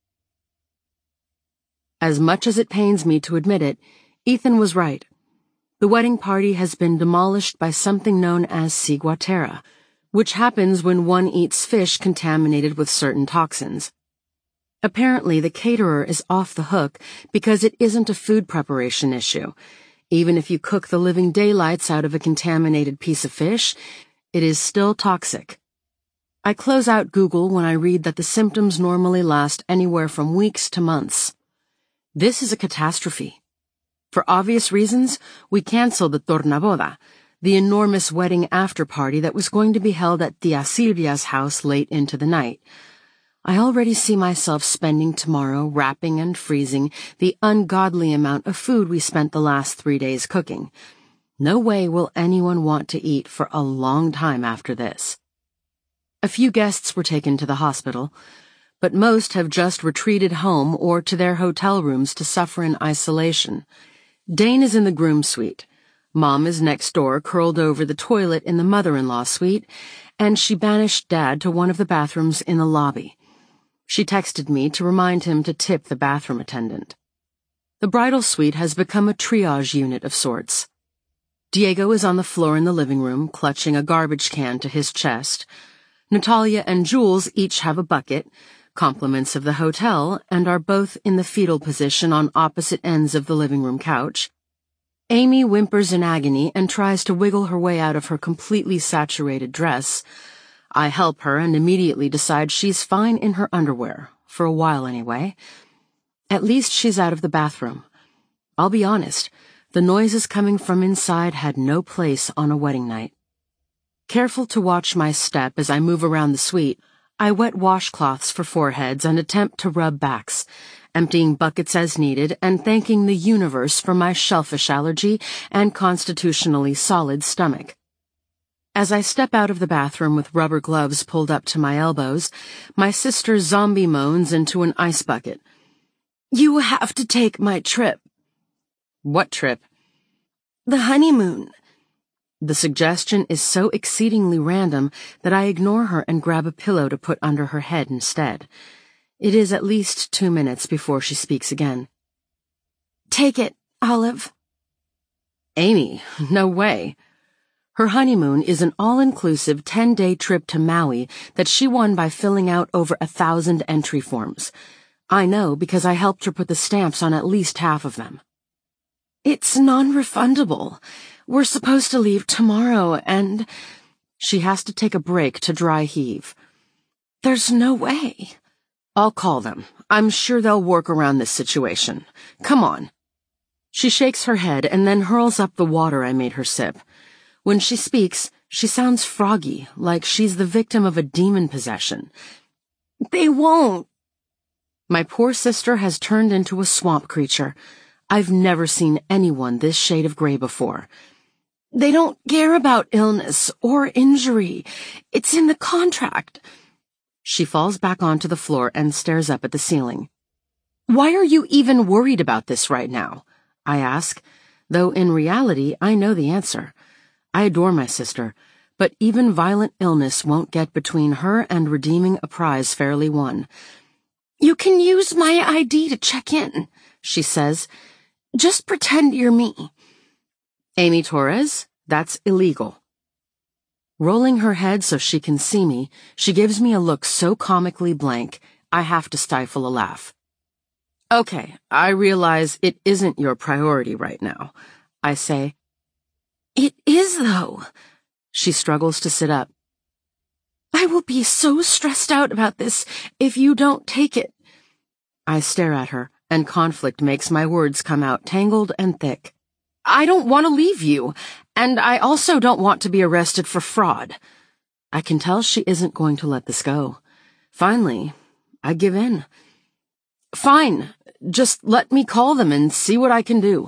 As much as it pains me to admit it, Ethan was right. The wedding party has been demolished by something known as ciguatera, which happens when one eats fish contaminated with certain toxins. Apparently, the caterer is off the hook because it isn't a food preparation issue. Even if you cook the living daylights out of a contaminated piece of fish, it is still toxic. I close out Google when I read that the symptoms normally last anywhere from weeks to months. This is a catastrophe. For obvious reasons, we canceled the tornaboda, the enormous wedding after-party that was going to be held at Tia Silvia's house late into the night. I already see myself spending tomorrow wrapping and freezing the ungodly amount of food we spent the last 3 days cooking. No way will anyone want to eat for a long time after this. A few guests were taken to the hospital, but most have just retreated home or to their hotel rooms to suffer in isolation. Dane is in the groom suite. Mom is next door curled over the toilet in the mother-in-law suite, and she banished Dad to one of the bathrooms in the lobby. She texted me to remind him to tip the bathroom attendant. The bridal suite has become a triage unit of sorts. Diego is on the floor in the living room, clutching a garbage can to his chest. Natalia and Jules each have a bucket, compliments of the hotel, and are both in the fetal position on opposite ends of the living room couch. Amy whimpers in agony and tries to wiggle her way out of her completely saturated dress. I help her and immediately decide she's fine in her underwear, for a while anyway. At least she's out of the bathroom. I'll be honest, the noises coming from inside had no place on a wedding night. Careful to watch my step as I move around the suite, I wet washcloths for foreheads and attempt to rub backs, emptying buckets as needed and thanking the universe for my shellfish allergy and constitutionally solid stomach. As I step out of the bathroom with rubber gloves pulled up to my elbows, my sister zombie moans into an ice bucket. "You have to take my trip." "What trip?" "The honeymoon." The suggestion is so exceedingly random that I ignore her and grab a pillow to put under her head instead. It is at least 2 minutes before she speaks again. "Take it, Olive." "Amy, no way." Her honeymoon is an all-inclusive 10-day trip to Maui that she won by filling out over 1,000 entry forms. I know because I helped her put the stamps on at least half of them. "It's non-refundable. We're supposed to leave tomorrow and—" She has to take a break to dry heave. "There's no way." "I'll call them. I'm sure they'll work around this situation. Come on." She shakes her head and then hurls up the water I made her sip. When she speaks, she sounds froggy, like she's the victim of a demon possession. "They won't." My poor sister has turned into a swamp creature. I've never seen anyone this shade of gray before. "They don't care about illness or injury. It's in the contract." She falls back onto the floor and stares up at the ceiling. "Why are you even worried about this right now?" I ask, though in reality I know the answer. I adore my sister, but even violent illness won't get between her and redeeming a prize fairly won. "You can use my ID to check in," she says. "Just pretend you're me." "Amy Torres? That's illegal." Rolling her head so she can see me, she gives me a look so comically blank, I have to stifle a laugh. "Okay, I realize it isn't your priority right now," I say. "It is, though." She struggles to sit up. "I will be so stressed out about this if you don't take it." I stare at her, and conflict makes my words come out tangled and thick. "I don't want to leave you, and I also don't want to be arrested for fraud." I can tell she isn't going to let this go. Finally, I give in. "Fine, just let me call them and see what I can do."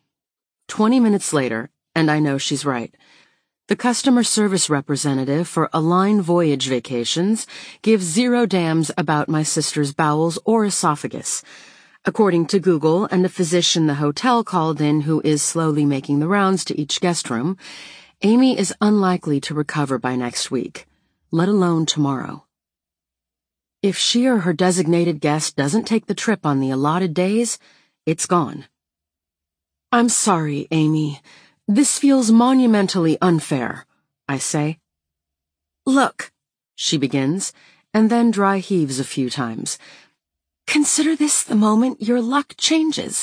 20 minutes later, and I know she's right. The customer service representative for Align Voyage Vacations gives 0 damns about my sister's bowels or esophagus. According to Google and a physician the hotel called in who is slowly making the rounds to each guest room, Amy is unlikely to recover by next week, let alone tomorrow. If she or her designated guest doesn't take the trip on the allotted days, it's gone. "I'm sorry, Amy. This feels monumentally unfair," I say. "Look," she begins, and then dry heaves a few times. "Consider this the moment your luck changes."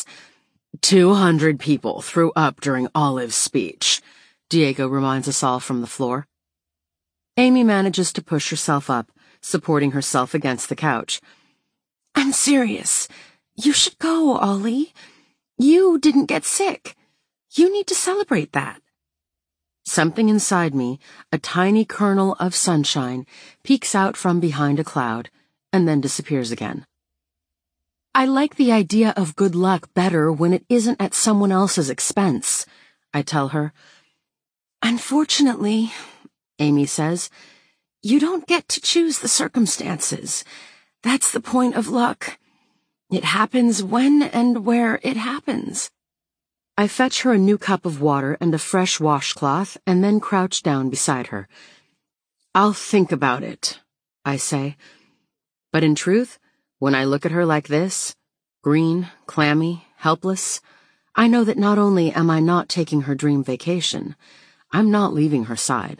200 people threw up during Olive's speech, Diego reminds us all from the floor. Amy manages to push herself up, supporting herself against the couch. I'm serious. You should go, Ollie. You didn't get sick. You need to celebrate that. Something inside me, a tiny kernel of sunshine, peeks out from behind a cloud and then disappears again. I like the idea of good luck better when it isn't at someone else's expense, I tell her. Unfortunately, Amy says, you don't get to choose the circumstances. That's the point of luck. It happens when and where it happens. I fetch her a new cup of water and a fresh washcloth and then crouch down beside her. I'll think about it, I say. But in truth, when I look at her like this, green, clammy, helpless, I know that not only am I not taking her dream vacation, I'm not leaving her side.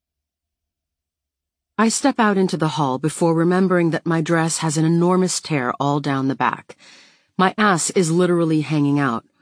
I step out into the hall before remembering that my dress has an enormous tear all down the back. My ass is literally hanging out,